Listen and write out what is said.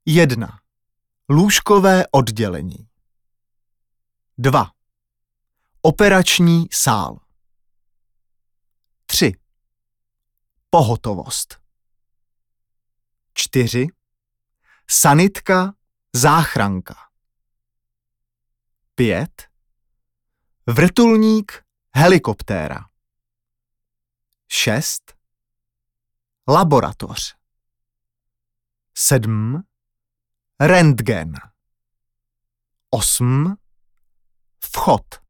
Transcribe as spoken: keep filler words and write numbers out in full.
jedna. Lůžkové oddělení. dva. Operační sál. tři. Pohotovost. čtyři. Sanitka, záchranka. pět. Vrtulník, helikoptéra. šest. Laboratoř. sedm. Rentgen. osm. Vchod.